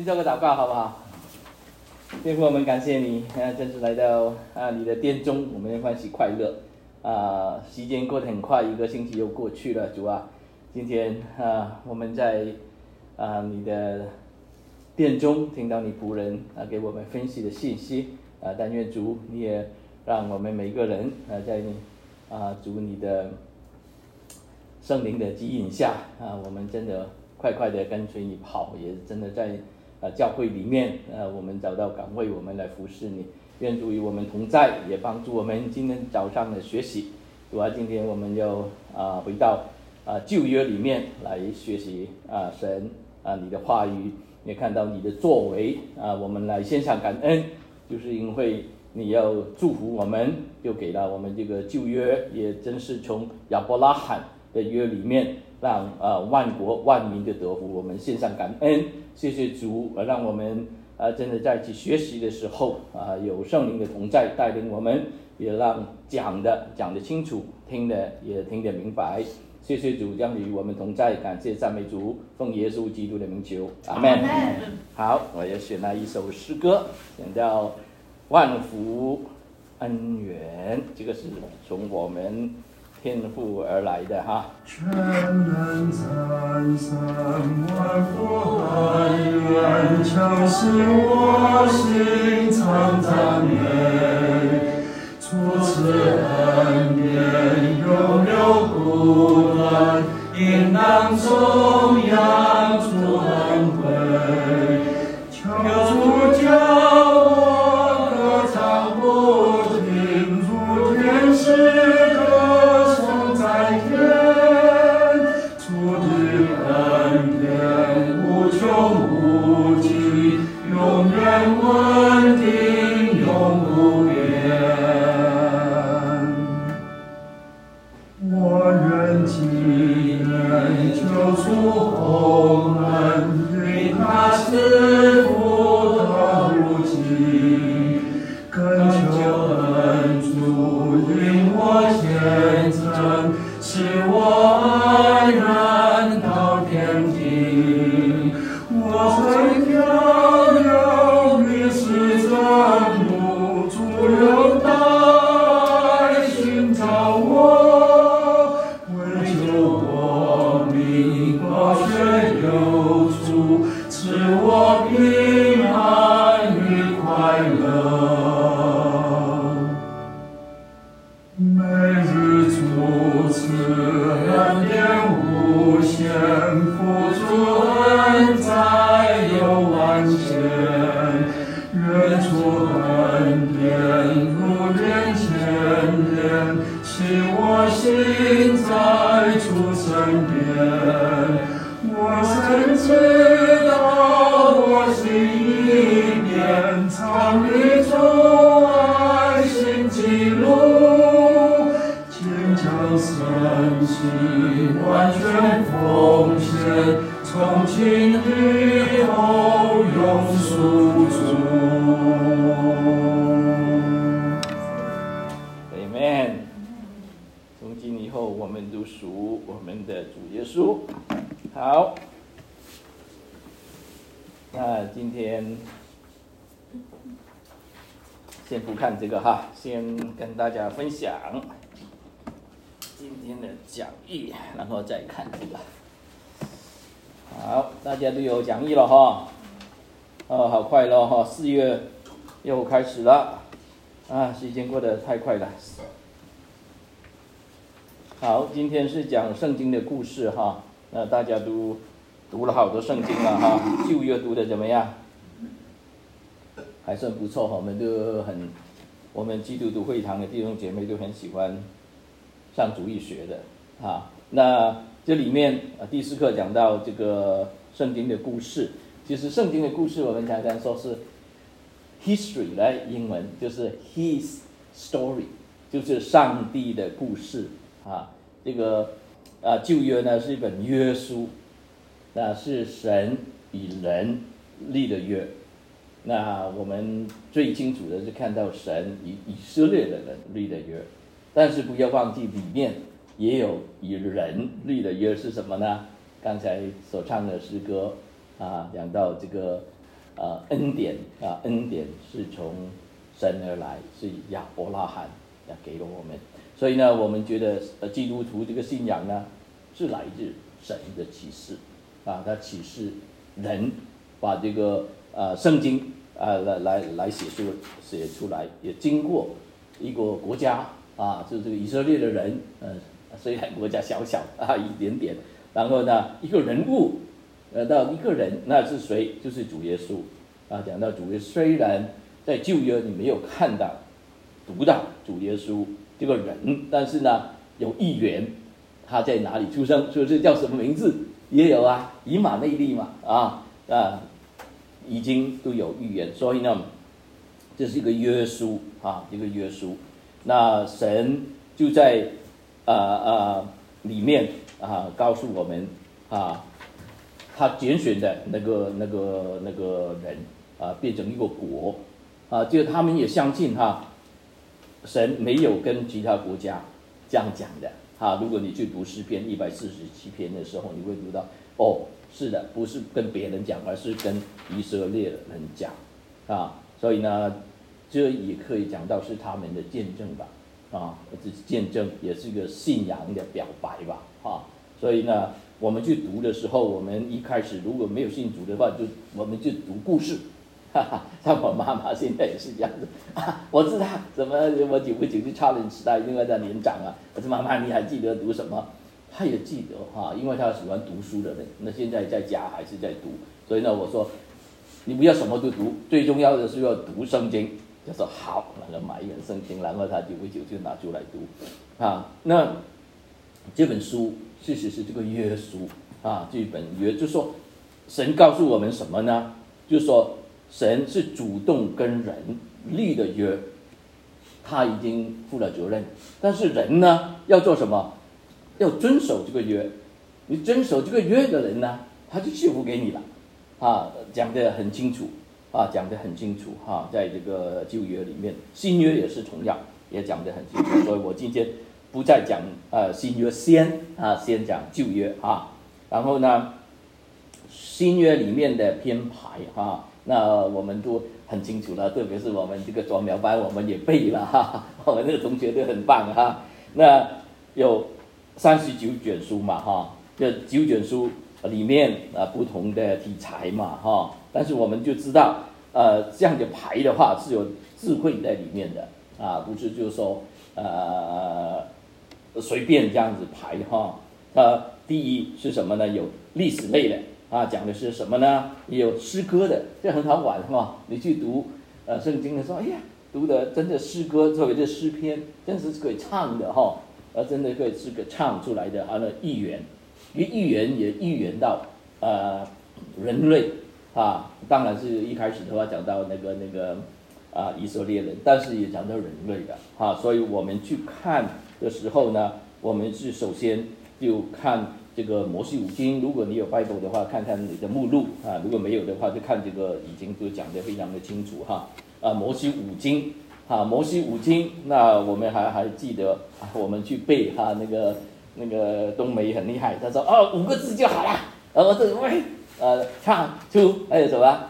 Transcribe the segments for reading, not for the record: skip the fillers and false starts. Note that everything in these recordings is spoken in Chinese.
做个祷告好不好？天父，我们感谢你，真是来到你的殿中，我们的欢喜快乐。时间过得很快，一个星期又过去了，主啊，今天我们在你的殿中听到你仆人给我们分析的信息，但愿主你也让我们每个人在你主你的圣灵的指引下我们真的快快的跟随你跑，也真的在教会里面我们找到岗位，我们来服侍你。愿主与我们同在，也帮助我们今天早上的学习。主啊，今天我们要回到旧约里面来学习神你的话语，也看到你的作为我们来献上感恩，就是因为你要祝福我们，就给了我们这个旧约，也真是从亚伯拉罕的约里面让万国万民的得福，我们献上感恩。谢谢主，让我们真的在一起学习的时候有圣灵的同在带领我们，也让讲得清楚，听得也听得明白。谢谢主将与我们同在，感谢赞美主，奉耶稣基督的名求，阿们。好，我要选了一首诗歌，选到万福恩源，这个是从我们天父而来的哈。 全能赞颂万福恩源，就是我心常赞美。主赐恩典永留不断，应当颂扬主恩惠。求主叫我歌唱不停，如天使歌颂在天。主的恩典无穷无尽，永远稳定，永不变。我愿纪念救主洪恩，因他赐福到如今。恳求恩主引我虔诚，使我安然到天庭。我曾漂流，迷失真路，主有待寻找我，为救我命，宝血流出，赐我平安与快乐。每日主赐恩典无限，付出恩在有万千。愿主恩典如年千年，使我心在主身边。我曾知道我心里面藏一种爱心记录，坚强身心完全奉献，从今以后永属主。 Amen。从今以后，我们都属我们的主耶稣。好，那今天先不看这个哈，先跟大家分享今天的讲义，然后再看这个。好，大家都有讲义了哈。好快乐哈，4月又开始了时间过得太快了。好，今天是讲圣经的故事哈。那大家都读了好多圣经了哈，旧约读的怎么样？还算不错哈，我们基督徒会堂的弟兄姐妹都很喜欢上主义学的那这里面第4课讲到这个圣经的故事，其实圣经的故事我们常常说是 history 来，英文就是 his story， 就是上帝的故事这个旧约呢是一本约书，那是神与人立的约。那我们最清楚的是看到神与以色列的人立的约，但是不要忘记里面也有与人立的约是什么呢？刚才所唱的诗歌讲到这个恩典恩典是从神而来，是亚伯拉罕给了我们。所以呢，我们觉得基督徒这个信仰呢，是来自神的启示他启示人把这个圣经来写出来，也经过一个国家就这个以色列的人虽然国家小小一点点，然后呢一个人物到一个人，那是谁？就是主耶稣讲到主耶稣，虽然在旧约你没有读到主耶稣这个人，但是呢有预言他在哪里出生，就是叫什么名字也有以马内利嘛已经都有预言。所以呢这是一个约书一个约书，那神就在里面告诉我们他拣选的那个人变成一个国就他们也相信神没有跟其他国家这样讲的如果你去读诗篇147篇的时候，你会读到是的，不是跟别人讲，而是跟以色列人讲所以呢这也可以讲到是他们的见证吧这见证也是一个信仰的表白吧所以呢我们去读的时候，我们一开始如果没有信主的话，我们就读故事像我妈妈现在也是这样子我知道怎么我久不久去challenge时代，因为在年长我说妈妈你还记得读什么？她也记得因为她喜欢读书的人，那现在在家还是在读，所以呢我说你不要什么都读，最重要的是要读圣经。就说好，然后买一本圣经，然后他久不久就拿出来读那这本书其实是这个约书这本约，就是说神告诉我们什么呢？就是说神是主动跟人立的约，他已经负了责任，但是人呢要做什么？要遵守这个约。你遵守这个约的人呢，他就赐福给你了讲得很清楚讲得很清楚在这个旧约里面，新约也是同样也讲得很清楚。所以我今天不再讲新约，先讲旧约然后呢新约里面的编排那我们都很清楚了，特别是我们这个抓苗班我们也背了我们那个同学都很棒那有39卷书嘛这9卷书里面不同的题材嘛但是我们就知道这样的排的话是有智慧在里面的不是就是说随便这样子排第一是什么呢？有历史类的讲的是什么呢？也有诗歌的，这很好玩你去读圣经的时候，哎呀，读的真的诗歌，特别是诗篇，真是可以唱的真的可以是个唱出来的预言，预言也预言到人类当然是一开始的话讲到那个以色列人，但是也讲到人类的所以我们去看的时候呢，我们是首先就看这个摩西五经，如果你有 Bible 的话，看看你的目录如果没有的话，就看这个已经都讲得非常的清楚摩西五经摩西五经，那我们还记得我们去背那个冬梅很厉害，他说5个字就好了，我说喂唱出还有什么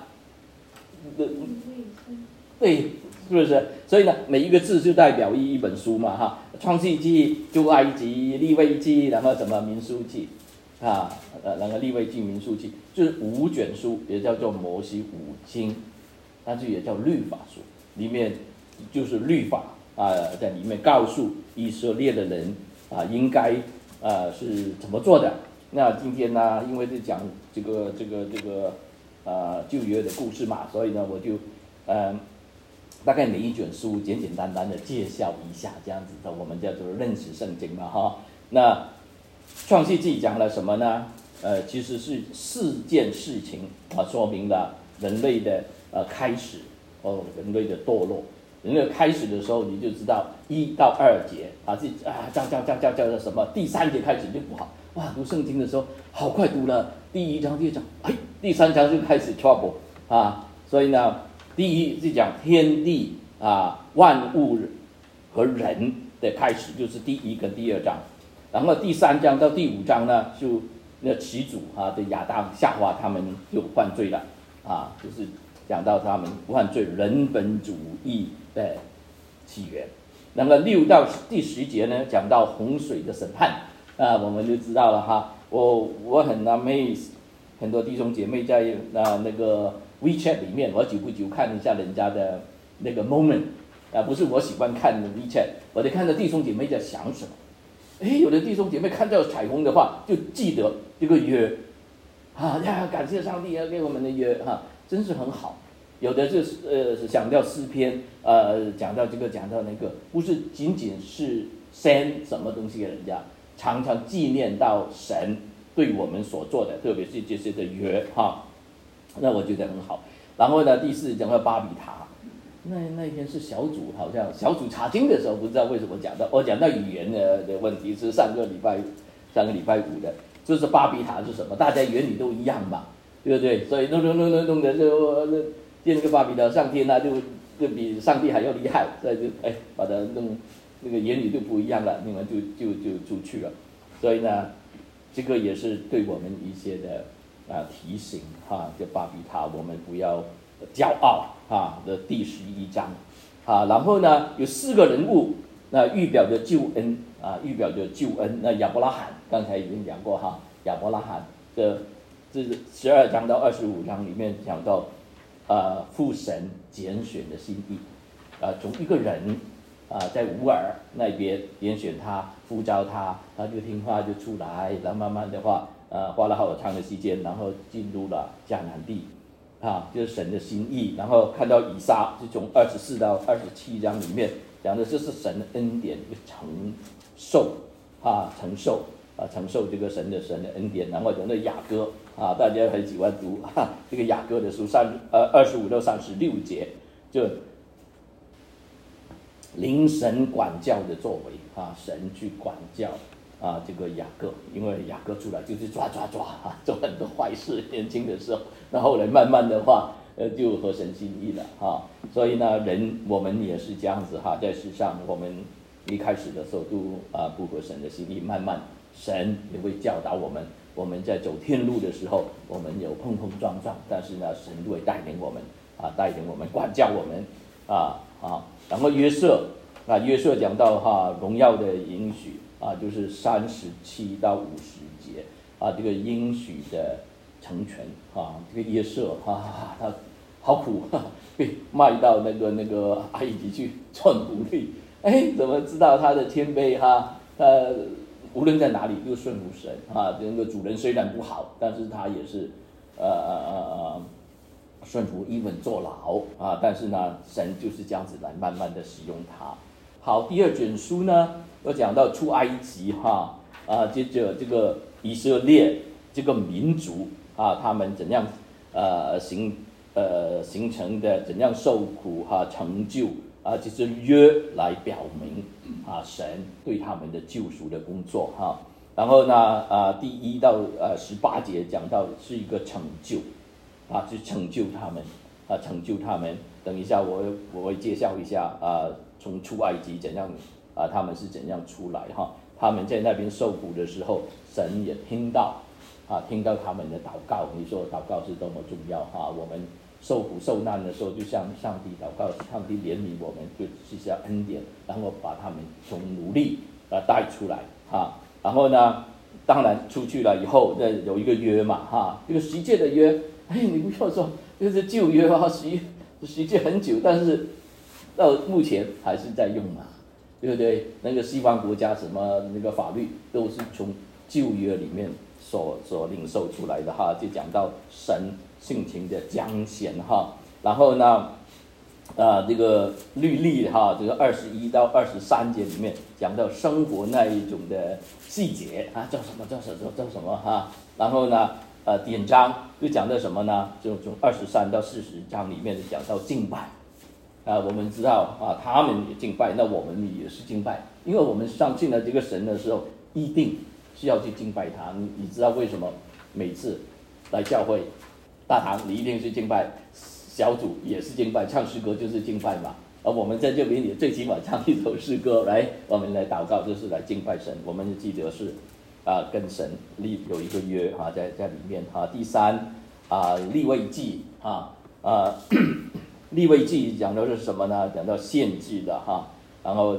对，是不是？所以呢每一个字就代表一本书嘛创世纪、出埃及、利未记，然后什么民数记然后利未记、民数记，就是5卷书，也叫做摩西五经，但是也叫律法书，里面就是律法在里面告诉以色列的人应该是怎么做的。那今天呢，因为是讲这个旧约的故事嘛，所以呢我就大概每一卷书简简单单的介绍一下，这样子的我们叫做认识圣经嘛那创世纪讲了什么呢？其实是4件事情说明了人类的开始人类的堕落。人类开始的时候你就知道1到2节叫什么，第3节开始就不好读圣经的时候好快读了第1章第2章第3章就开始 trouble 所以呢第一是讲天地万物和人的开始，就是第1跟第2章，然后第3章到第5章呢，就那起主的亚当夏娃他们就犯罪了就是讲到他们犯罪人本主义的起源。那么6到第10节呢，讲到洪水的审判我们就知道了哈。我很 amazed， 很多弟兄姐妹在那个 WeChat 里面，我久不久看一下人家的那个 moment 不是我喜欢看的 WeChat， 我得看到弟兄姐妹在想什么。有的弟兄姐妹看到彩虹的话，就记得这个约感谢上帝给我们的约真是很好。有的就是讲到诗篇，讲到这个，讲到那个，不是仅仅是 send 什么东西给人家，常常纪念到神对我们所做的，特别是这些的约那我觉得很好。然后呢，第4讲到巴比塔，那天是小组，好像小组查经的时候，不知道为什么我讲到语言的问题，是上个礼拜5的，就是巴比塔是什么？大家原理都一样嘛，对不对？所以弄的就建个巴比塔上天就比上帝还要厉害，所以就把它弄那个言语就不一样了，你们就出去了。所以呢，这个也是对我们一些的提醒就巴比塔我们不要骄傲的第11章然后呢有4个人物预表着救恩预表着救恩。那亚伯拉罕刚才已经讲过亚伯拉罕这12章到25章里面讲到父神拣选的心意从一个人在乌尔那边拣选他，呼召他就听话就出来，然后慢慢的话花了好长的时间，然后进入了迦南地就是神的心意。然后看到以撒，就从24到27章里面讲的就是神的恩典承受这个神的恩典。然后讲到雅歌大家很喜欢读这个雅歌的书25到36节，就灵神管教的作为神去管教这个雅各，因为雅各出来就是抓做很多坏事，年轻的时候，那后来慢慢的话就合神心意了所以呢，我们也是这样子在世上我们一开始的时候都不合神的心意，慢慢神也会教导我们。我们在走天路的时候，我们有碰撞，但是呢，神会带领我们管教我们然后约瑟讲到荣耀的应许就是37到50节这个应许的成全这个约瑟他好苦被卖到那个埃及去做奴隶，怎么知道他的谦卑无论在哪里都顺服神这个主人虽然不好，但是他也是顺服even坐牢但是呢，神就是这样子来慢慢的使用他。好，第2卷书呢，要讲到出埃及接着这个以色列这个民族他们怎样形成的，怎样受苦成就就是约来表明神对他们的救赎的工作然后呢第1到18节讲到是一个成就去成就他们等一下我会介绍一下从出埃及怎样他们是怎样出来他们在那边受苦的时候，神也听到他们的祷告。你说祷告是多么重要我们受苦受难的时候，就向上帝祷告，上帝怜悯我们，就是下恩典，然后把他们从奴隶带出来然后呢，当然出去了以后，有一个约嘛这个十诫的约，你不要说就是旧约十诫很久，但是到目前还是在用嘛，对不对？那个西方国家什么那个法律都是从旧约里面所领受出来的就讲到神性情的彰显然后呢这个律例这个21到23节里面讲到生活那一种的细节叫什么然后呢典章又讲到什么呢？就从23到40章里面讲到敬拜我们知道他们也敬拜，那我们也是敬拜，因为我们相信了这个神的时候，一定是要去敬拜他。你知道为什么每次来教会大堂你一定是敬拜，小组也是敬拜，唱诗歌就是敬拜嘛。而我们在这边也最起码唱一首诗歌来，我们来祷告，就是来敬拜神。我们记得是跟神有一个约在里面第3利未记利未记讲的是什么呢？讲到献祭的哈，然后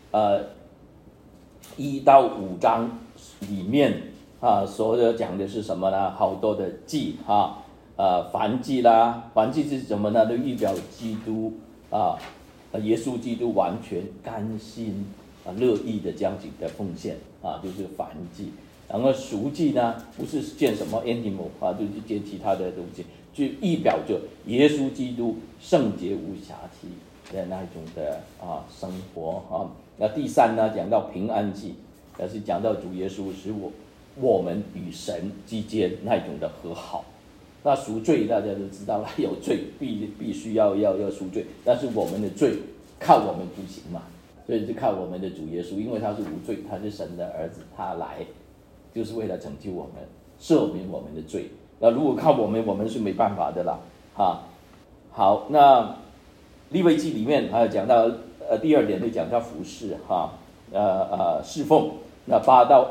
1到5章里面所有讲的是什么呢？好多的祭燔祭啦，燔祭是什么呢？都预表基督耶稣基督完全甘心乐意的这样子的奉献就是燔祭。然后赎祭呢，不是见什么 animal 就是见其他的东西，就预表着耶稣基督圣洁无瑕疵的那种的生活那第3呢，讲到平安祭，是讲到主耶稣使我们与神之间那种的和好。那赎罪大家都知道了，有罪必须要赎罪，但是我们的罪靠我们不行嘛，所以就靠我们的主耶稣，因为他是无罪，他是神的儿子，他来就是为了拯救我们，赦免我们的罪。那如果靠我们是没办法的啦好，那利未记里面还有讲到第2点就讲到服事侍奉。那8到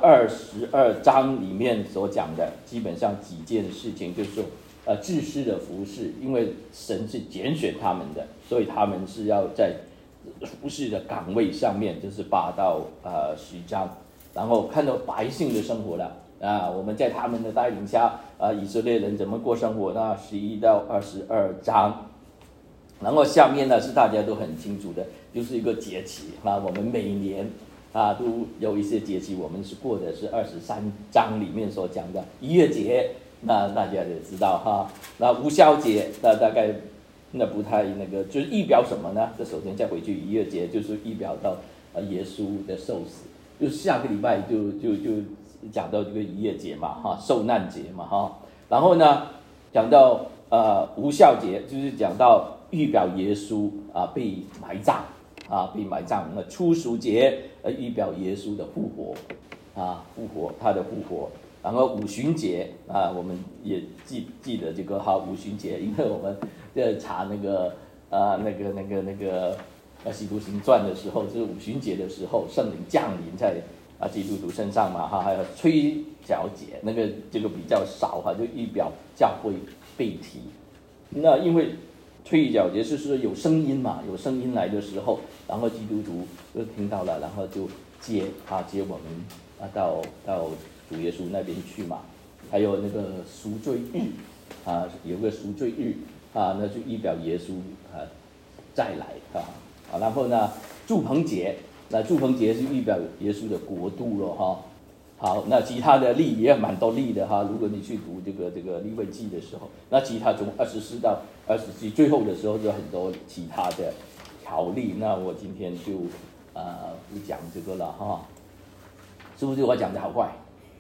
22章里面所讲的基本上几件事情，就是说祭司的服事，因为神是拣选他们的，所以他们是要在服事的岗位上面，就是8到10章。然后看到百姓的生活了我们在他们的带领下以色列人怎么过生活呢？11到22章。然后下面呢是大家都很清楚的，就是一个节期我们每年都有一些节期，我们是过的是23章里面所讲的逾越节，那大家也知道那无酵节，那大概那不太那个，就是预表什么呢？这首先再回去逾越节，就是预表到耶稣的受死，就是下个礼拜就讲到这个逾越节嘛受难节嘛然后呢讲到无酵节，就是讲到预表耶稣被埋葬被埋葬。那初熟节预表耶稣的复活复活，他的复活。然后五旬节我们也记得这个五旬节，因为我们在查那个使徒行传的时候，就是五旬节的时候，圣灵降临在基督徒身上嘛还有吹角节，这个比较少就预表教会被提。那因为吹角节是说有声音嘛，有声音来的时候，然后基督徒就听到了，然后就接我们到主耶稣那边去嘛。还有那个赎罪日有个赎罪日那就预表耶稣再来然后呢住棚节，那住棚节是预表耶稣的国度了好，那其他的例也蛮多例的如果你去读这个利未记的时候，那其他从24到27最后的时候就很多其他的条例，那我今天就不讲这个了是不是我讲的好快？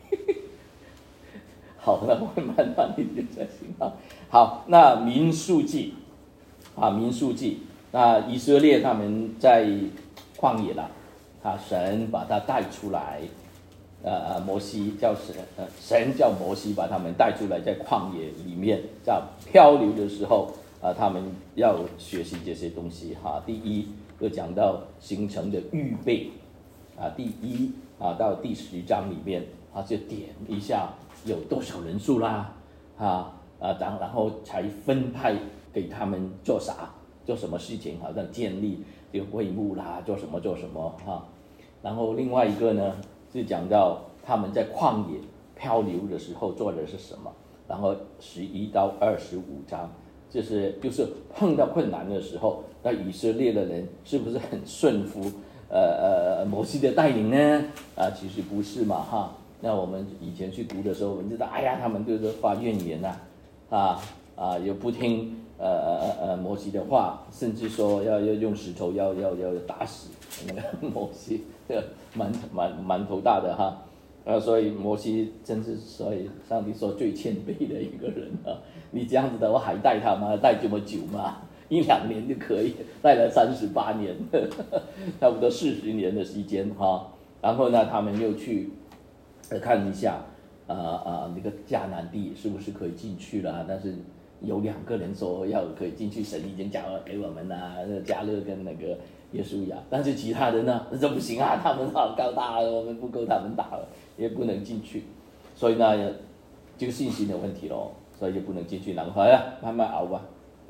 好，那我会慢慢一点才行好，那民数记民数记，那以色列他们在旷野了神把他带出来。摩西叫神叫摩西把他们带出来，在旷野里面在漂流的时候他们要学习这些东西第一就讲到行程的预备第1到第10章里面就点一下有多少人数啦然后才分派给他们做什么事情，好像建立这个会幕啦，做什么然后另外一个呢是讲到他们在旷野漂流的时候做的是什么，然后11到25章就是碰到困难的时候，那以色列的人是不是很顺服摩西的带领呢其实不是嘛那我们以前去读的时候，我们知道他们就是发怨言也不听摩西的话，甚至说要用石头要打死那个摩西，蛮头大的所以摩西真是所以上帝说最谦卑的一个人你这样子的话还带他吗？带这么久吗？1-2年就可以，带了38年差不多40年的时间然后呢他们又去看一下那个迦南地是不是可以进去了，但是有2个人说要可以进去，神已经讲了给我们迦勒跟那个约书亚，但是其他人呢这不行他们好高大我们不够他们打了，也不能进去，所以呢这个信心的问题咯，所以就不能进去，然后慢慢熬吧，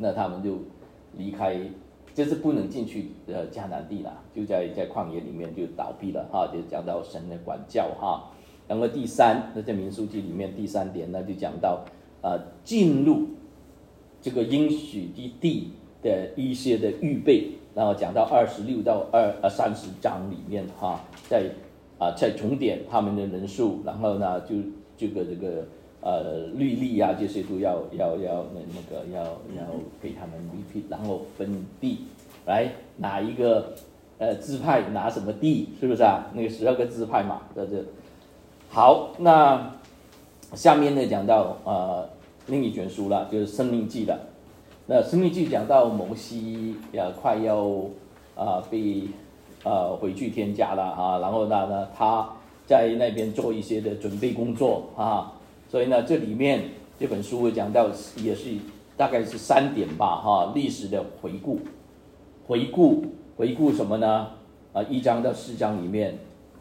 那他们就离开，就是不能进去迦南地了，就在旷野里面就倒闭了哈，就讲到神的管教哈。然后第三，那在民数记里面第3点呢，就讲到进入这个应许之地的一些的预备，然后讲到26到30章里面哈，在重点他们的人数，然后呢就这个律例啊，这些都要给他们repeat，然后分地，来哪一个支派拿什么地，是不是啊？那个12个支派嘛，在这。好，那下面呢讲到另一卷书了，就是申命记了。那申命记讲到摩西快要被回去天家了啊，然后呢他在那边做一些的准备工作啊，所以呢这里面这本书讲到也是大概是3点吧哈，历史的回顾什么呢？1章到4章里面，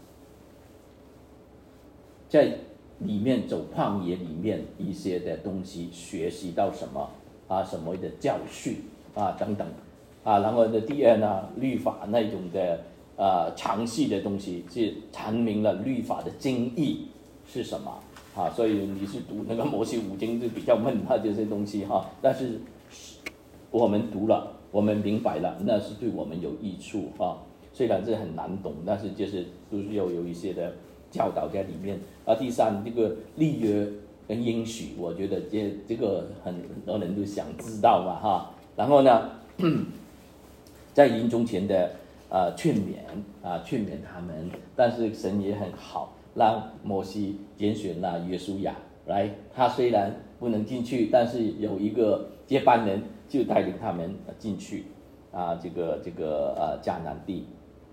在里面走旷野里面一些的东西，学习到什么什么的教训等等然后呢第2呢，律法那种的详细的东西，是阐明了律法的精义是什么所以你是读那个摩西五经就比较闷这些东西但是我们读了，我们明白了，那是对我们有益处虽然这很难懂，但是就是都是要有一些的教导在里面第3，这个立约跟应许，我觉得这个很多人都想知道嘛然后呢在临终前的劝勉他们，但是神也很好，让摩西拣选了约书亚来，他虽然不能进去，但是有一个接班人就带领他们进去这个迦南地。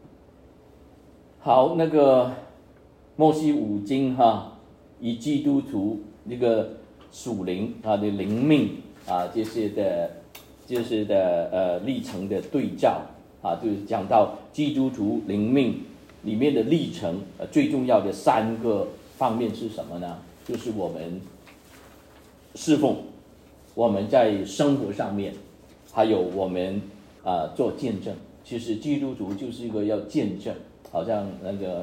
好，那个摩西五经以基督徒这个属灵的灵命这些的历程的对照就是讲到基督徒灵命里面的历程最重要的3个方面是什么呢？就是我们侍奉，我们在生活上面，还有我们做见证。其实基督徒就是一个要见证，好像那个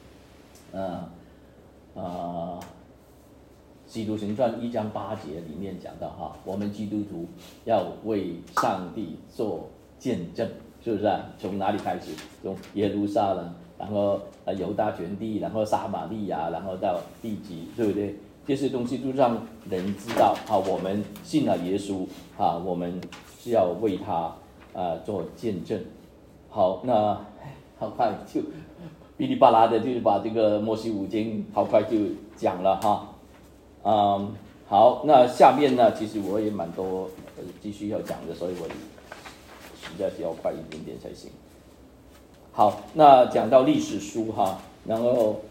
使徒行传1章8节里面讲到我们基督徒要为上帝做见证，是不是从哪里开始？从耶路撒冷，然后犹大全地，然后撒玛利亚，然后到地极，对不对？这些东西都让人知道我们信了耶稣我们是要为他做见证。好，那好快就噼里啪啦的就把这个摩西五经好快就讲了好，那下面呢，其实我也蛮多继续要讲的，所以我实在是要快一点点才行。好，那讲到历史书然后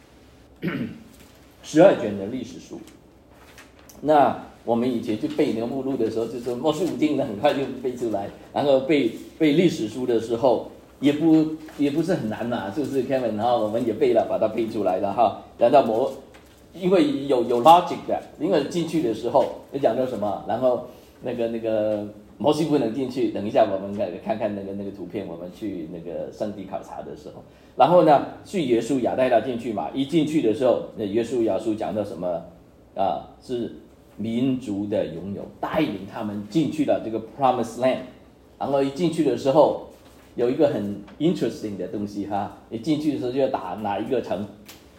12卷的历史书，那我们以前去背那个目录的时候，就是摩西五经呢，很快就背出来，然后背历史书的时候也不是很难嘛，是不是 Kevin？ 然后我们也背了，把它背出来了然后因为有 logic 的，因为进去的时候就讲到什么，然后那个摩西不能进去，等一下我们看看那个图片，我们去那个圣地考察的时候，然后呢是约书亚带他进去嘛，一进去的时候，那约书亚书讲到什么是民族的拥有，带领他们进去了这个 Promised Land， 然后一进去的时候有一个很 interesting 的东西你进去的时候就要打哪一个城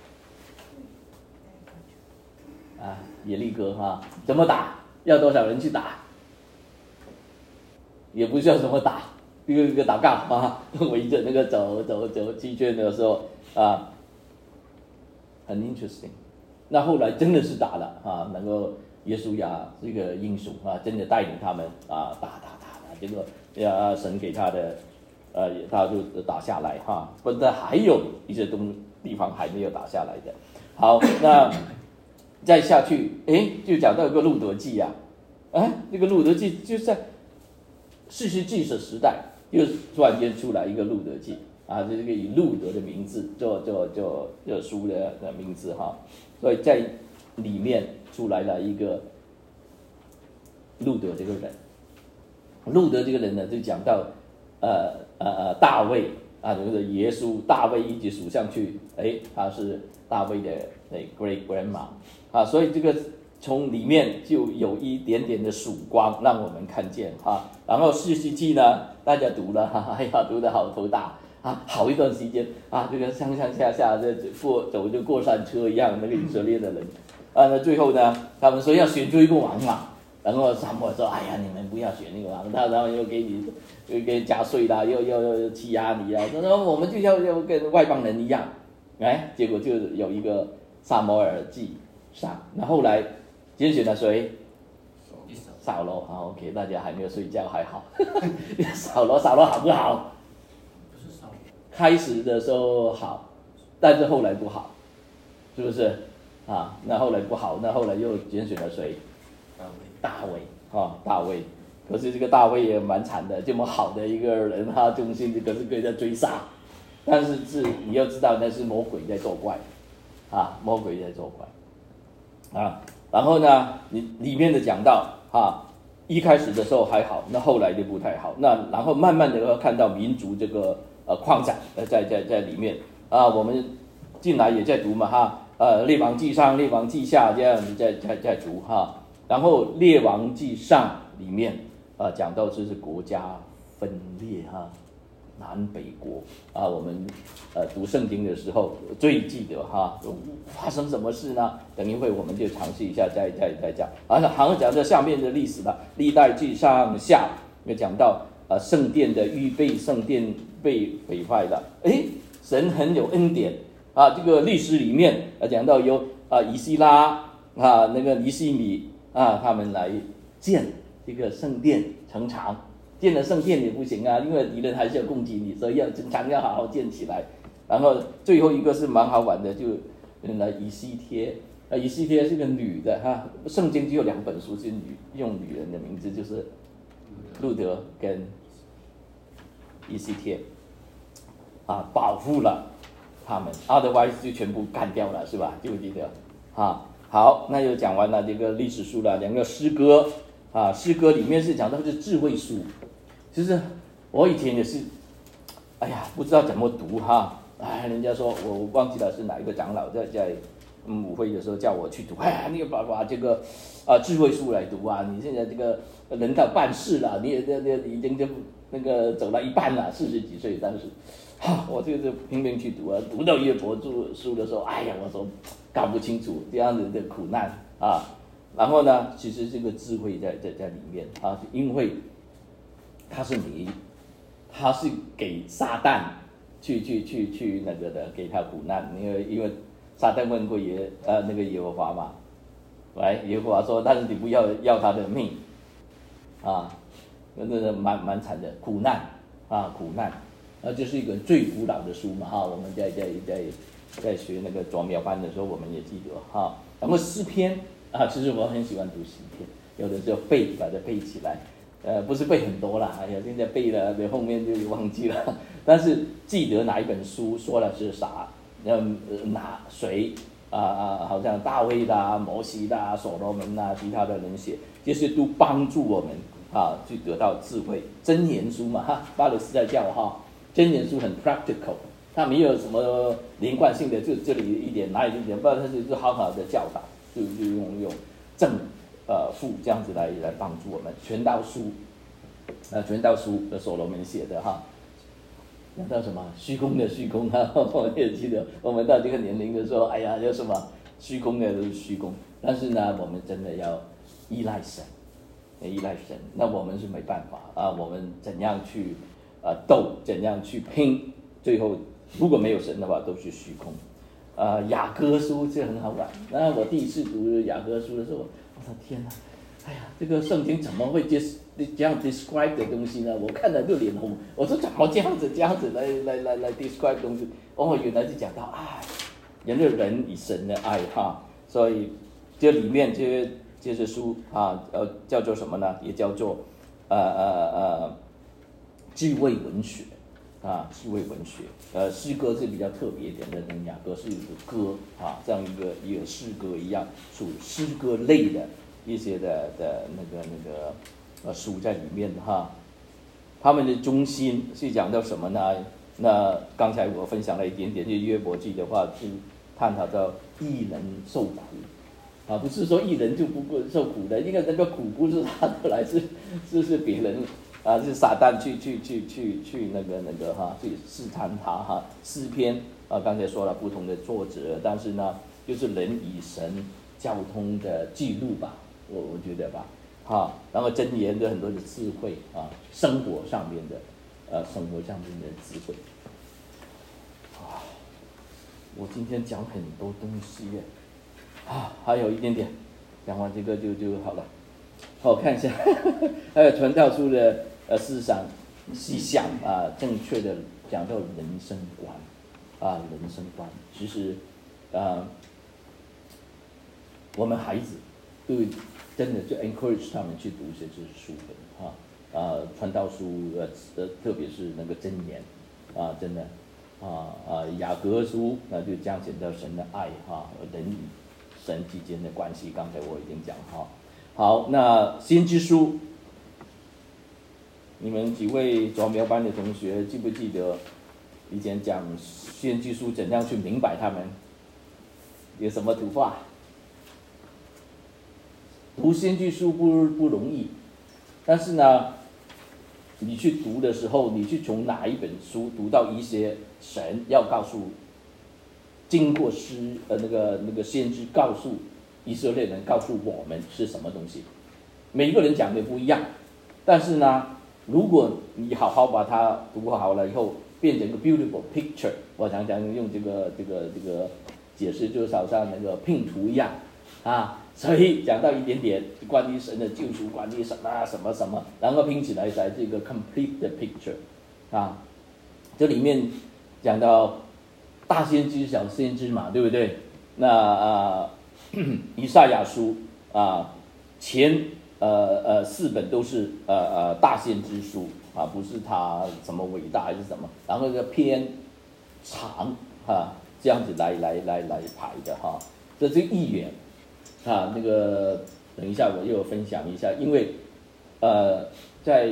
耶利哥怎么打？要多少人去打？也不需要怎么打，一个祷告围着那个走七圈的时候很 interesting。那后来真的是打了能够约书亚这个英雄真的带领他们打，结果神给他的他就打下来不但还有一些地方还没有打下来的。好，那再下去就讲到一个路德记这个路德记就是在士师记的时代，又突然间出来一个路德记这个以路德的名字做书的名字所以在里面出来了一个路德这个人路德这个人呢，就讲到大卫啊，就是耶稣大卫一直数上去，他是大卫的great grandma 啊，所以这个从里面就有一点点的曙光让我们看见啊。然后士师记呢，大家读了，读得好头大啊，好一段时间啊，这个上上下下的走就过山车一样，那个以色列的人啊，那最后呢，他们说要选出一个王嘛。然后撒母耳说：“哎呀，你们不要选那个王，他然后又给你加税啦，又欺压你啊！说我们就要跟外邦人一样，结果就有一个撒母耳记上。那后来拣选了谁？扫罗。好 ，OK， 大家还没有睡觉，还好。扫罗好不好？ 不是扫罗。 开始的时候好，但是后来不好，是不是？啊，那后来不好，那后来又拣选了谁？大卫，可是这个大卫也蛮惨的，这么好的一个人，他忠心可是被人家追杀，但是你要知道那是魔鬼在作怪，魔鬼在作怪，然后呢，你里面的讲到一开始的时候还好，那后来就不太好，那然后慢慢的要看到民族这个扩展在里面我们进来也在读嘛列王纪上、列王纪下这样子在读然后列王纪上里面讲到这是国家分裂南北国我们读圣经的时候最记得发生什么事呢？等一会我们就尝试一下再讲。好像讲到下面的历史了，历代纪上下也讲到圣殿的预备，圣殿被毁坏了。神很有恩典这个历史里面讲到有以西拉那个尼西米他们来建这个圣殿城墙，建了圣殿也不行因为敌人还是要攻击你，所以城墙要好好建起来。然后最后一个是蛮好玩的，就以西帖，以西帖是个女的圣经只有2本书是用女人的名字，就是路德跟以西帖保护了他们 ，otherwise 就全部干掉了，是吧？记不记得好，那就讲完了这个历史书了。2个诗歌诗歌里面是讲到是智慧书。其实我以前也是，不知道怎么读人家说我忘记了是哪一个长老在舞会的时候叫我去读，你要把这个智慧书来读你现在这个人到半世了，你也已经就那个走了一半了，40几岁当时。我就是拼命去读读到约伯书的时候，我说搞不清楚这样子的苦难然后呢，其实这个智慧在里面因为他是给撒旦去那个的给他苦难，因为撒旦问过那个耶和华嘛，耶和华说，但是你不要他的命那个蛮惨的苦难苦难。这是一个最古老的书嘛我们在学那个卓苗班的时候，我们也记得然后诗篇其实我很喜欢读诗篇，有的时候把它背起来，不是背很多啦，现在背了后面就忘记了，但是记得哪一本书说的是啥，谁好像大卫啦、摩西啦、所罗门啦，其他的人写，就是都帮助我们去得到智慧。箴言书嘛巴勒斯在教箴言书很 practical， 它没有什么连贯性的，就这里一点哪里一点，不然它是好好的教导，就用正负这样子来帮助我们。传道书所罗门写的讲到什么虚空的虚空我也记得我们到这个年龄的时候，有什么虚空的都是虚空，但是呢，我们真的要依赖神，那我们是没办法我们怎样去斗，怎样去拼，最后如果没有神的话都是虚空。雅歌书这很好玩，那我第一次读雅歌书的时候，我说天哪，这个圣经怎么会这样 describe 的东西呢？我看了就脸红，我说怎么这样子来 describe 东西？原来是讲到人的人与神的爱所以这里面这些书叫做什么呢？也叫做智慧文学智慧文学诗歌是比较特别一点的，雅歌是一个歌像一个诗歌一样，属诗歌类的一些的那个书在里面哈。他们的中心是讲到什么呢？那刚才我分享了一点点，就约伯记的话，是探讨到义人受苦啊，不是说义人就不受苦的，因为那个苦不是他的来，是别人啊，是撒旦去那个哈，去试探他哈。诗篇啊，刚才说了不同的作者，但是呢，就是人与神交通的记录吧，我觉得吧。然后箴言的很多的智慧啊，生活上面的智慧我今天讲很多东西耶还有一点点，讲完这个就好了。我看一下，还有传道书的思想细想正确的讲到人生观人生观，其实我们孩子对。真的就 encourage 他们去读一些这书本传道书特别是那个箴言真的雅各书就彰显到神的爱人与神之间的关系，刚才我已经讲好，那先知书，你们几位早苗班的同学记不记得以前讲先知书怎样去明白他们有什么图画？读先知书不容易，但是呢，你去读的时候，你去从哪一本书读到一些神要告诉，经过那个先知告诉以色列人，告诉我们是什么东西，每一个人讲的不一样，但是呢，如果你好好把它读好了以后，变成一个 beautiful picture， 我常常用这个解释，就好像那个拼图一样所以讲到一点点关于神的救赎，关于什么，然后拼起来才是一个 complete 的 picture 这里面讲到大先知、小先知嘛，对不对？那以赛亚书前4本都是大先知书不是他什么伟大还是什么，然后偏长这样子来排的这是议员。那个等一下我又分享一下，因为在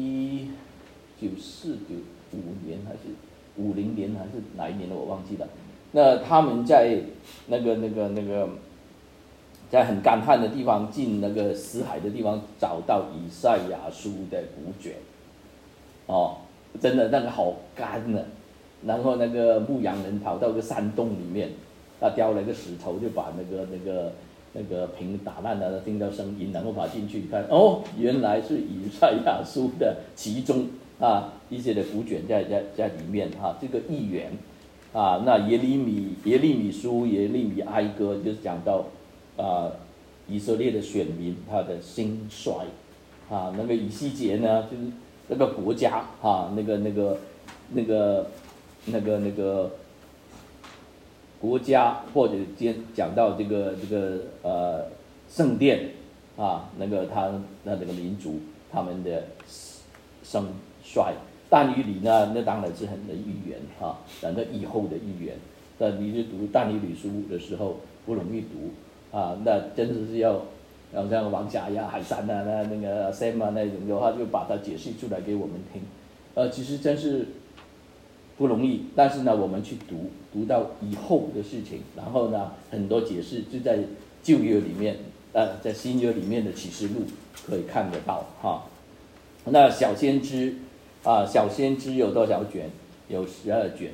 1994、95年还是50年还是哪一年我忘记了。那他们在那个在很干旱的地方，进那个死海的地方，找到以赛亚书的古卷真的那个好干了。然后那个牧羊人跑到个山洞里面，他叼了个石头，就把那个瓶打烂了，听到声音，然后跑进去看，原来是以赛亚书的其中一些的古卷在里面这个议员那耶利米书、耶利米哀歌就是讲到以色列的选民他的兴衰那个以西结呢，就是那个国家那个国家，或者讲到这个圣殿那个民族他们的盛衰。但以理呢，那当然是很的预言然后以后的预言。但你去读但以理书的时候不容易读那真的是要像王甲呀、海山那个 Sam 那种的话，就把它解释出来给我们听。其实真是不容易，但是呢，我们去读到以后的事情，然后呢，很多解释就在旧约里面，在新约里面的启示录可以看得到那小先知小先知有多少卷？有12卷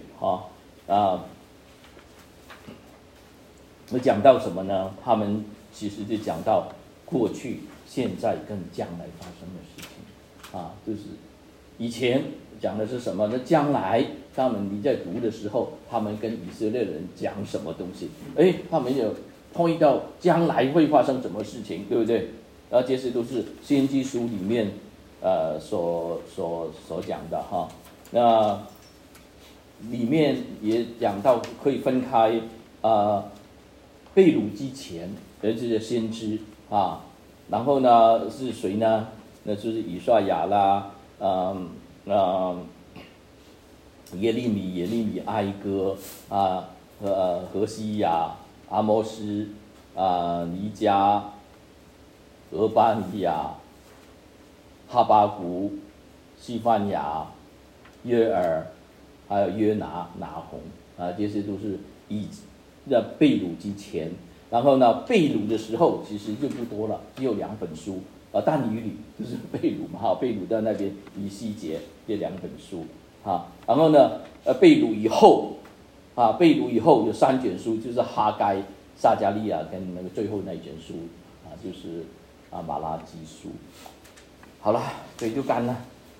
我讲到什么呢？他们其实就讲到过去、现在跟将来发生的事情就是以前讲的是什么？那将来你在读的时候，他们跟以色列人讲什么东西？他们有point到将来会发生什么事情，对不对？这些都是先知书里面所讲的那里面也讲到可以分开被掳之前的这些先知然后呢是谁呢？那就是以赛亚啦耶利米哀歌何西亚、阿摩斯弥迦、俄巴尼亚、 哈巴谷、西番雅、约珥，还有约拿、拿红啊，这些都是被掳之前。然后呢，被掳的时候其实就不多了，只有2本书。但以理就是被掳嘛，被掳到那边以西结这2本书啊。然后呢，被掳以后有3卷书，就是哈该、撒迦利亚跟那个最后那一卷书啊，就是马拉基书。好了，嘴就干了。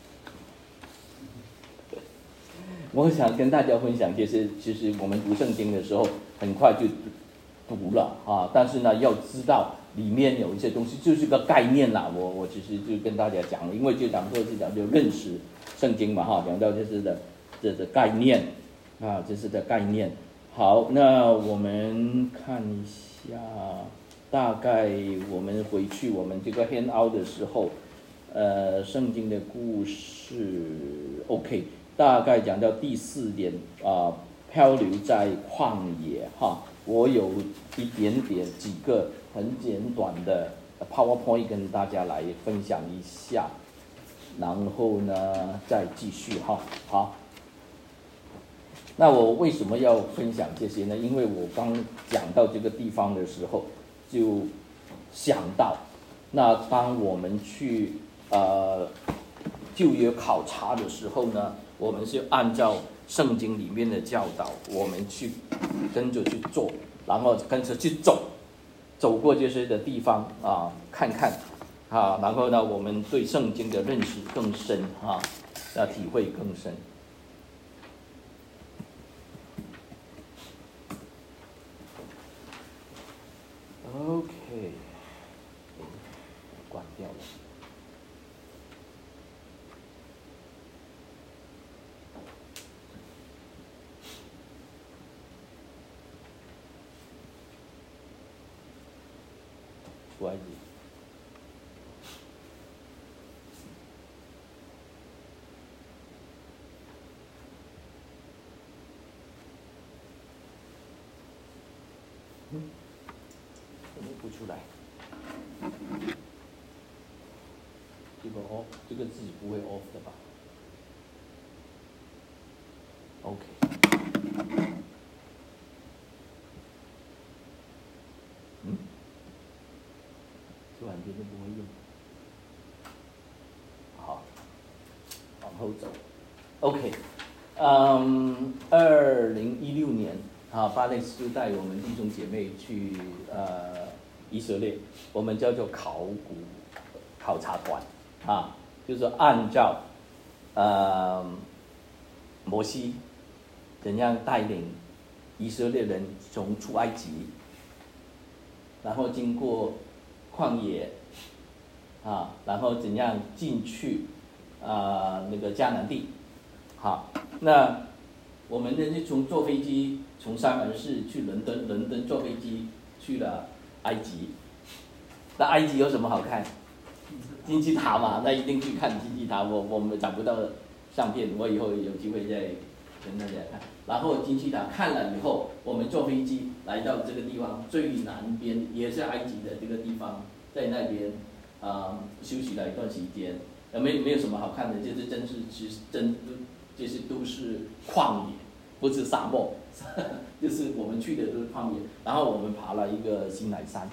我想跟大家分享，就是其实我们读圣经的时候，很快就读了啊，但是呢，要知道里面有一些东西，就是个概念啦。我其实就跟大家讲，因为就讲就认识圣经嘛哈，讲到这个概念啊，这是的概念。好，那我们看一下，大概我们回去我们这个 handout 的时候，圣经的故事 OK， 大概讲到第4点漂流在旷野哈。我有几个很简短的 PowerPoint 跟大家来分享一下，然后呢再继续哈。好，那我为什么要分享这些呢？因为我刚讲到这个地方的时候，就想到，那当我们去旧约考察的时候呢，我们是按照圣经里面的教导，我们去跟着去做，然后跟着去走过这些的地方啊，看看啊，然后呢，我们对圣经的认识更深啊，体会更深。OK， 关掉了。出埃及。怎么不出来？这个自己不会 off 的吧 ？OK。这两边都不会用。好，往后走。OK， 2016年巴内斯带我们弟兄姐妹去以色列，我们叫做考察团就是按照摩西怎样带领以色列人从出埃及，然后经过旷野然后怎样进去那个迦南地。好，那我们呢就坐飞机从三藩市去伦敦坐飞机去了埃及。那埃及有什么好看？金字塔嘛，那一定去看金字塔。我们找不到相片，我以后有机会再跟大家看。然后金字塔看了以后，我们坐飞机来到这个地方最南边，也是埃及的这个地方，在那边休息了一段时间。没有什么好看的，就是就是都是旷野，不是沙漠，就是我们去的都是旷野。然后我们爬了一个西乃山。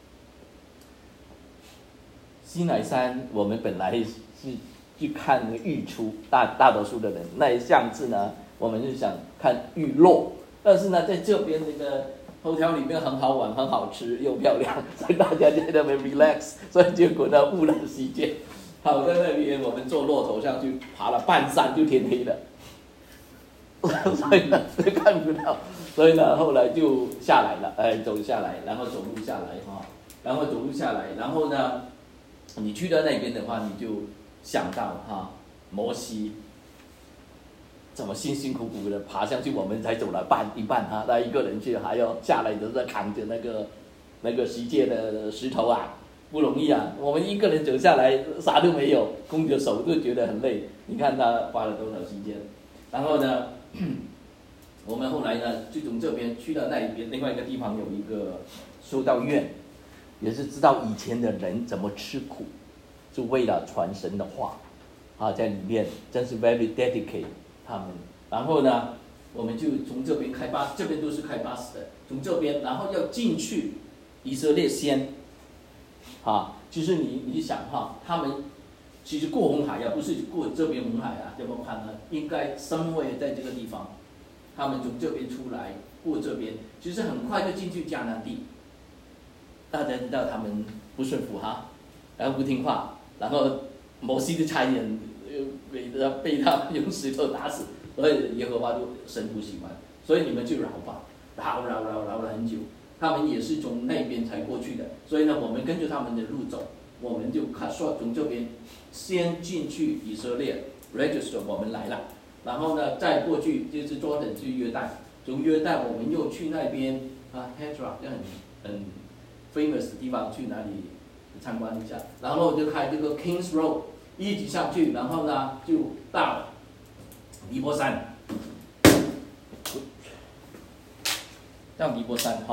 西乃山我们本来是去看日出，大多数的人。那上次呢，我们是想看日落，但是呢，在这边那个hotel里面很好玩，很好吃又漂亮，所以大家在那边 relax， 所以结果呢误了时间。好，在那边我们坐骆驼上去爬了半山就天黑了，所以呢就看不到，所以呢后来就下来了，走下来，然后走路下来然后走路下来，然后呢，你去到那边的话，你就想到摩西怎么辛辛苦苦的爬上去，我们才走了一半那一个人去还要下来的在扛着那个石界的石头不容易我们一个人走下来啥都没有，空着手就觉得很累。你看他花了多少时间。然后呢，我们后来呢就从这边去到那一边另外一个地方有一个修道院，也是知道以前的人怎么吃苦， 是为了传神的话，在里面真是 very dedicate 他们。然后呢，我们就从这边开巴士，这边都是开巴士的，从这边，然后要进去以色列先，其实你想他们其实过红海不是过这边红海这么宽呢，应该somewhere在这个地方，他们从这边出来过这边，其实很快就进去迦南地。大家知道他们不顺服然后不听话，然后摩西就差一点被他用石头打死，所以耶和华就神不喜欢，所以你们就饶吧，饶了很久。他们也是从那边才过去的，所以呢，我们跟着他们的路走，我们就说从这边先进去以色列 register 我们来了，然后呢再过去就是Jordan去约旦，从约旦我们又去那边Petra 就很 famous 的地方，去哪里参观一下，然后就开这个 Kings Road 一直上去，然后呢就到尼泊山，到尼泊山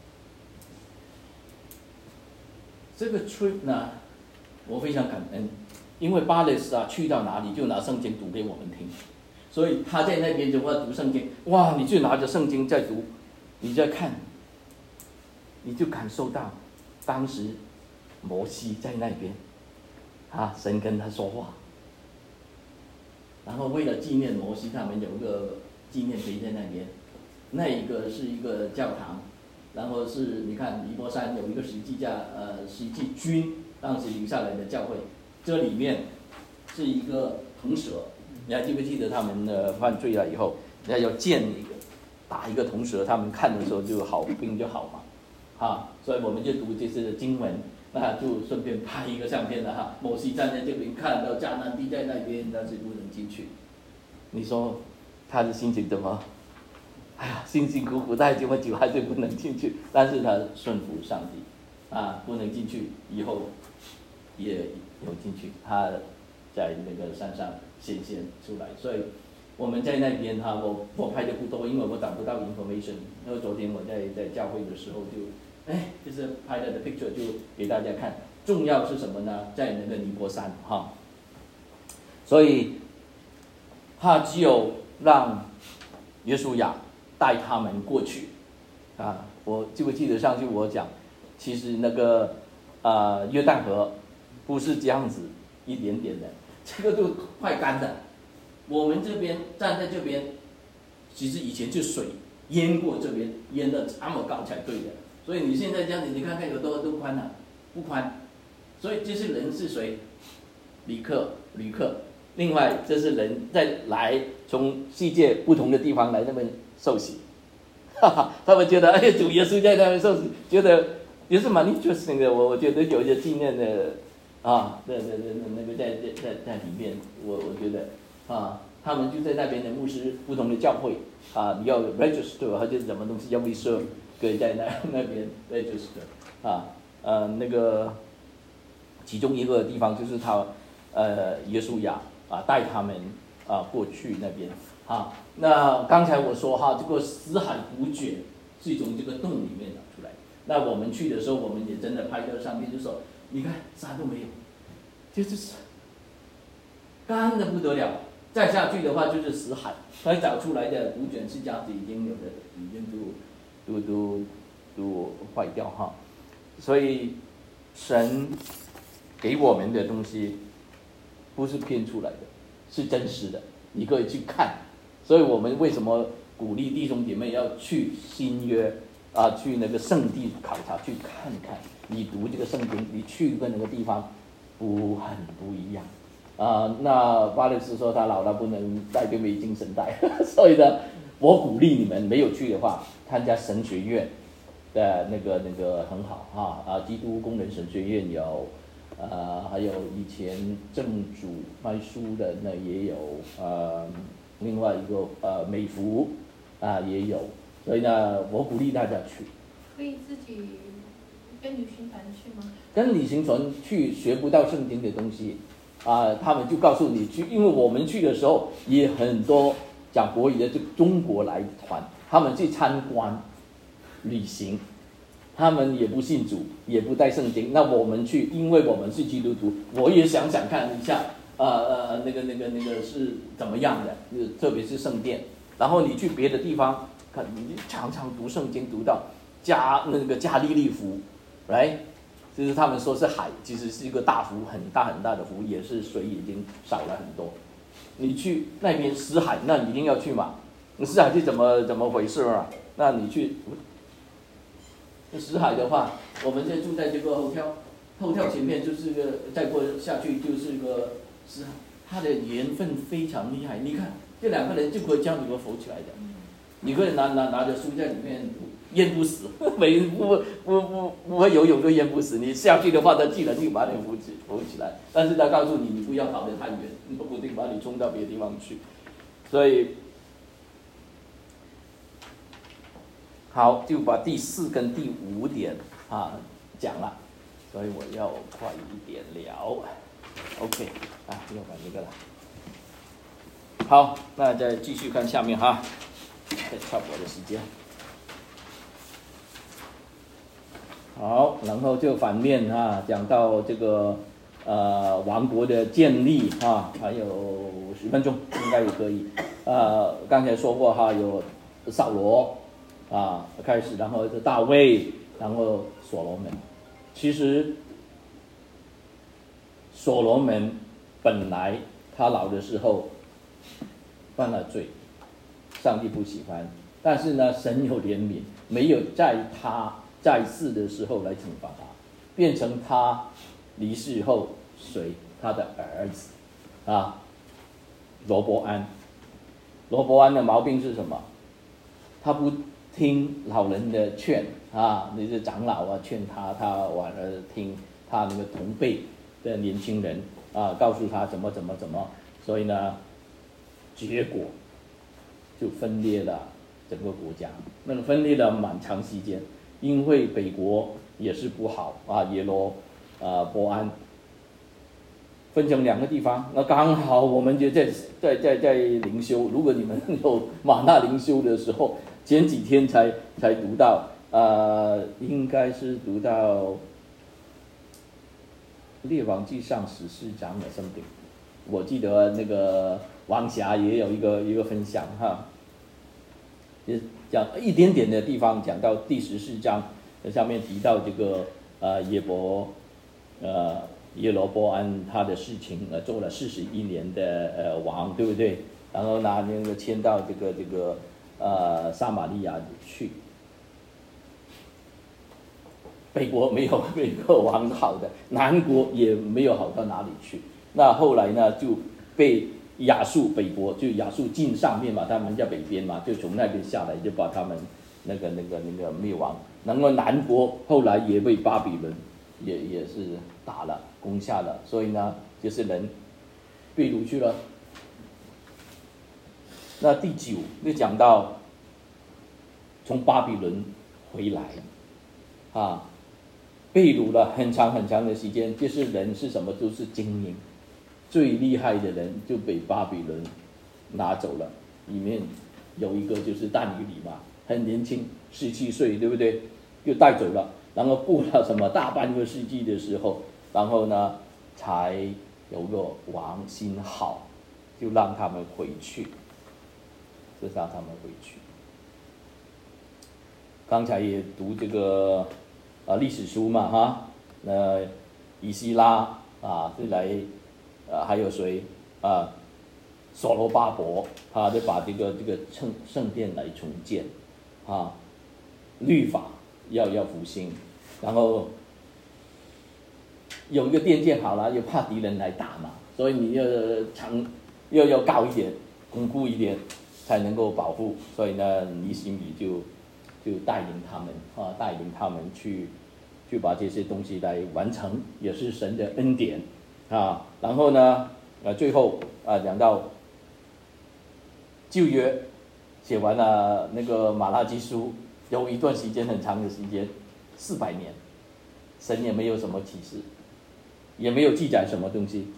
这个 trip 呢，我非常感恩，因为巴勒斯去到哪里就拿圣经读给我们听，所以他在那边就会读圣经，哇，你就拿着圣经在读，你在看，你就感受到当时摩西在那边，神跟他说话，然后为了纪念摩西，他们有一个纪念碑在那边，那一个是一个教堂。然后是你看尼泊山有一个十字军当时留下来的教会，这里面是一个铜蛇，你还记不记得他们犯罪了以后，要建一个打一个铜蛇，他们看的时候就好病就好嘛，所以我们就读这次的经文，那就顺便拍一个相片了摩西站在这边看到迦南地在那边，但是不能进去，你说他的心情怎么？辛辛苦苦待这么久还是不能进去，但是他顺服上帝，不能进去，以后也有进去，他在那个山上显现出来，所以我们在那边我拍的不多，因为我找不到 information， 因为昨天我在教会的时候就是拍了的 picture 就给大家看，重要是什么呢？在那个尼泊山所以他只有让约书亚带他们过去，我记不记得上去我讲，其实那个约旦河不是这样子一点点的，这个就快干的。我们这边站在这边，其实以前就水淹过这边，淹得这么高才对的。所以你现在这样子，你看看有多宽了，不宽。所以这些人是谁？旅客。另外，这是人在来从世界不同的地方来那边受洗，他们觉得主耶稣在那边受洗，觉得也是蛮 interesting 的。我觉得有一些纪念的那个在里面，我觉得他们就在那边的牧师不同的教会你要 register 或者什么东西要 reserve， 可以在那边 register 那个其中一个地方就是他约书亚带他们过去那边那刚才我说这个死海古卷是从这个洞里面拿出来。那我们去的时候，我们也真的拍到上面，就说你看啥都没有，就是干的不得了。再下去的话就是死海，所以找出来的古卷是这样子，已经有的已经都坏掉所以神给我们的东西不是编出来的，是真实的，你可以去看。所以我们为什么鼓励弟兄姐妹要去新约去那个圣地考察，去看看。你读这个圣经，你去过那个地方，很不一样那巴勒斯说他老了不能带就没精神带所以呢，我鼓励你们没有去的话，参加神学院的那个很好基督工人神学院有还有以前正主卖书的那也有另外一个美孚也有，所以呢，我鼓励大家去。 可以自己跟旅行团去吗？ 跟旅行团去学不到圣经的东西他们就告诉你去，因为我们去的时候也很多讲国语的就中国来团，他们去参观旅行他们也不信主，也不带圣经。那我们去，因为我们是基督徒，我也想看一下，那个是怎么样的，特别是圣殿。然后你去别的地方看，你常常读圣经，读到加利利湖，来，就是他们说是海，其实是一个大湖，很大很大的湖，也是水已经少了很多。你去那边死海，那你一定要去嘛？死海是怎么回事啊？那你去死海的话，我们现在住在这个后跳前面就是个，再过下去就是个死海，它的盐分非常厉害。你看这两个人就可以教你们浮起来的，你可以拿着书在里面淹不死，不会游泳都淹不死。你下去的话，他技能就把你浮起来，但是他告诉你，你不要跑得太远，说不定把你冲到别的地方去。所以好，就把第4跟第5点讲了，所以我要快一点聊。OK 又把这个了。好，那再继续看下面哈，再超过的时间。好，然后就反面讲到这个王国的建立还有10分钟应该也可以。刚才说过有扫罗开始，然后是大卫，然后所罗门。其实所罗门本来他老的时候犯了罪，上帝不喜欢，但是呢，神有怜悯，没有在他在世的时候来惩罚他，变成他离世后他的儿子罗伯安。罗伯安的毛病是什么？他不听老人的劝那些长老劝他，他反而听他那个同辈的年轻人告诉他怎么，所以呢，结果就分裂了整个国家。那个分裂了蛮长时间，因为北国也是不好耶罗波安分成2个地方。那刚好我们就在灵修，如果你们有马纳灵修的时候，前几天才读到应该是读到列王纪上14章的something。我记得那个王霞也有一个分享讲一点点的地方，讲到第14章上面提到这个耶罗波安他的事情，做了41年的王，对不对？然后那个迁到这个撒玛利亚去。北国没有王好的，南国也没有好到哪里去。那后来呢，就被亚述北国，就亚述境上面嘛，他们在北边嘛，就从那边下来，就把他们那个灭亡。然后南国后来也被巴比伦也是打了，攻下了，所以呢，就是人被掳去了。那第9就讲到从巴比伦回来被掳了很长很长的时间，就是人是什么都是精英，最厉害的人就被巴比伦拿走了。里面有一个就是但以理嘛，很年轻，17岁，对不对？就带走了。然后过了什么大半个世纪的时候，然后呢才有个王心好，就让他们回去，刚才也读这个历史书嘛以西拉就来还有谁所罗巴伯就把这个圣殿来重建律法要复兴，然后有一个殿建好了，又怕敌人来打嘛，所以你要高一点，巩固一点，才能够保护。所以呢，尼希米就带领他们去把这些东西来完成，也是神的恩典然后呢最后讲到旧约写完了那个马拉基书，有一段时间很长的时间400年，神也没有什么启示，也没有记载什么东西，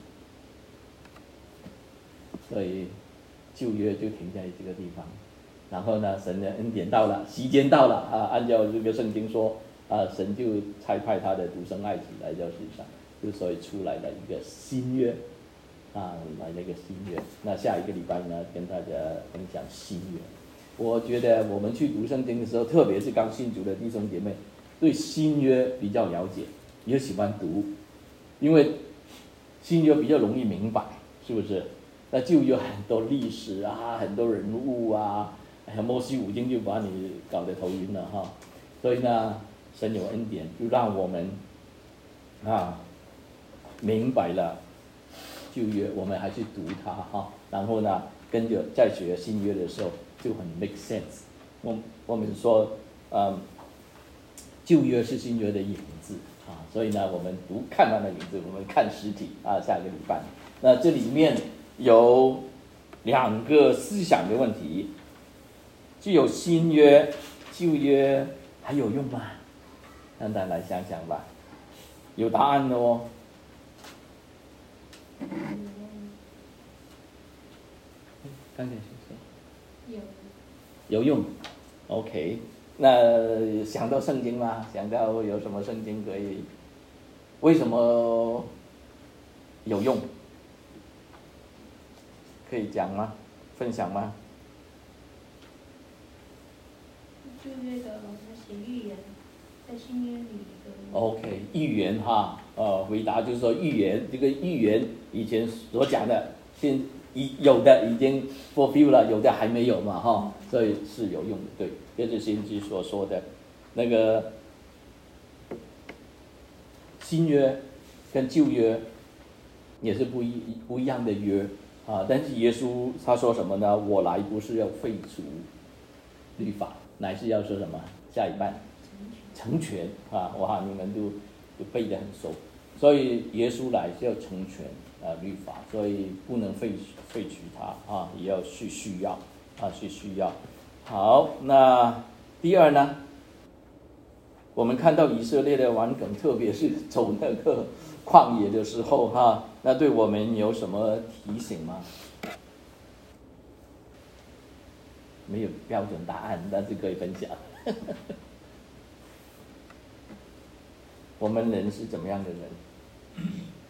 所以旧约就停在这个地方。然后呢，神的恩典到了，时间到了按照这个圣经说神就差派他的独生爱子来到世上，就所以出来了一个新约，来了一个新约。那下一个礼拜呢，跟大家分享新约。我觉得我们去读圣经的时候，特别是刚信主的弟兄姐妹，对新约比较了解，也喜欢读，因为新约比较容易明白，是不是？那旧约很多历史很多人物摩西五经就把你搞得头晕了哈。所以呢，神有恩典，就让我们明白了旧约，我们还去读它哈。然后呢，跟着在学新约的时候就很 make sense。我们说，旧约是新约的影子所以呢，我们看完了影子，我们看实体下一个礼拜。那这里面有2个思想的问题，具有新约、旧约还有用吗？让大家来想想吧，有答案的哦。刚才说有用 ，OK。那想到圣经吗？想到有什么圣经可以？为什么有用？可以讲吗？分享吗？ 旧约的那些预言，在新约里的。 OK， 预言回答就是说预言，这个预言以前所讲的，有的已经 fulfill 了，有的还没有嘛所以是有用的，对，这是先知所说的。那个新约跟旧约也是不一样的约但是耶稣他说什么呢？我来不是要废除律法，乃是要说什么？下一半成全哇，你们都背得很熟。所以耶稣来是要成全律法，所以不能废除它也要去需要去需要。好，那第二呢？我们看到以色列的顽梗，特别是走那个旷野的时候那对我们有什么提醒吗？没有标准答案，但是可以分享。我们人是怎么样的人？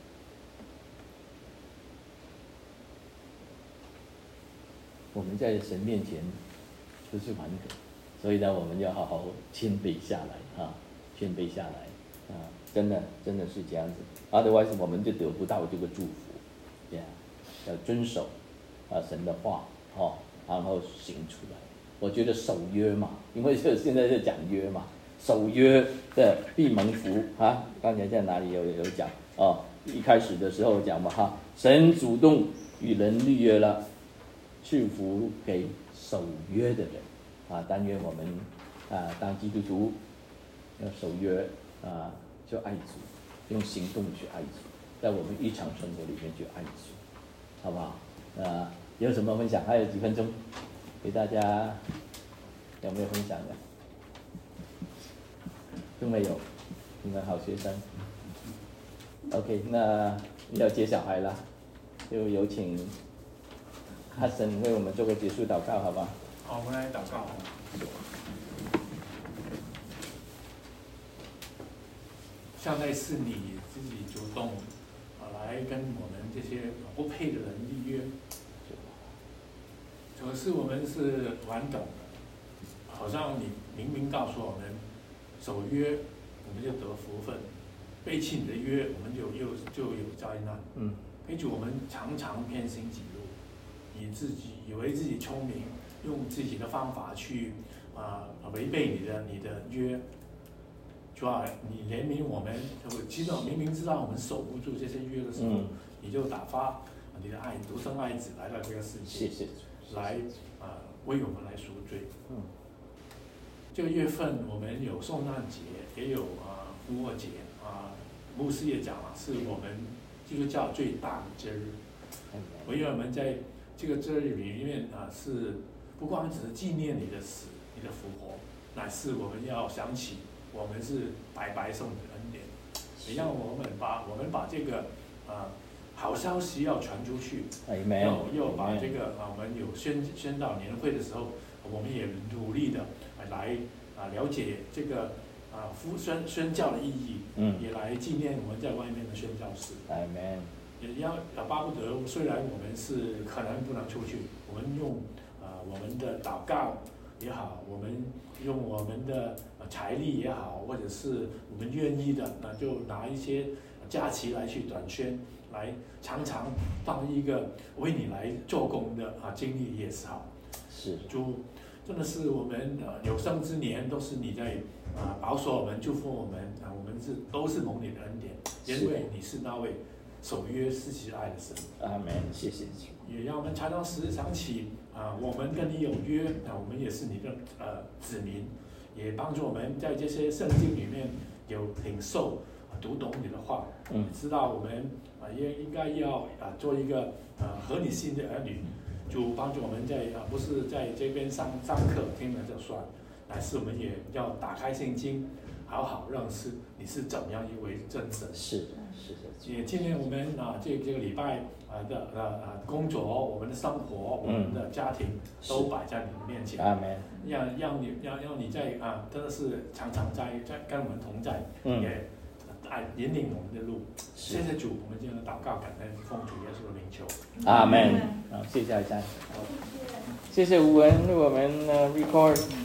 我们在神面前都是顽梗，所以呢，我们要好好谦卑下来谦卑下来真的是这样子。Otherwise 我们就得不到这个祝福要遵守神的话然后行出来。我觉得守约嘛，因为现在在讲约嘛，守约的必蒙福刚才在哪里有讲一开始的时候讲嘛神主动与人立约了，赐福给守约的人但愿我们当基督徒要守约就爱主，用行动去爱主，在我们日常生活里面去爱主，好不好？有什么分享？还有几分钟，给大家有没有分享的？都没有，你们好学生。OK， 那要接小孩了，就有请哈森为我们做个结束祷告，好吧？ 好，我们来祷告。现在是你自己主动来跟我们这些不配的人立约，可是我们是完整的，好像你明明告诉我们守约，我们就得福分；背弃你的约，我们就有灾难。而且我们常常偏行己路，以为自己聪明，用自己的方法去违背你的约。主啊，你怜悯我们，明明知道我们守不住这些约的时候，你就打发你的独生爱子来到这个世界，来为我们来赎罪。这个月份我们有受难节，也有复活节牧师也讲了，是我们基督教最大的节日。因为我们在这个节日里面是不光只是纪念你的死、你的复活，乃是我们要想起我们是白送的恩典，也让我们把这个好消息要传出去，要把这个我们有宣道年会的时候，我们也努力的来了解这个宣教的意义，也来纪念我们在外面的宣教士。 Amen。 也要巴不得，虽然我们是可能不能出去，我们用我们的祷告也好，我们用我们的财力也好，或者是我们愿意的，那就拿一些假期来去短宣，来常常当一个为你来做工的经历也是好。 是主真的是我们有生之年都是你在保守我们、祝福我们我们都是蒙你的恩典，因为你是那位守约施行爱的神。 阿门，谢谢主。 也让我们常常时想起我们跟你有约，我们也是你的子民，也帮助我们在这些圣经里面有领受读懂你的话，知道我们也应该要做一个合你心的儿女。就帮助我们不是在这边上课听了就算，乃是我们也要打开圣经，好好认识你是怎么样一位真神。 是的。 也纪念我们这个礼拜的工作，我们的生活，我们的家庭都摆在你的面前。 阿门。 让你在真的是常常在跟我们同在，也引领我们的路。谢谢主，我们这样的祷告感恩，奉主耶稣的名求。 阿门。好，谢谢阿山。谢谢吴文为我们record。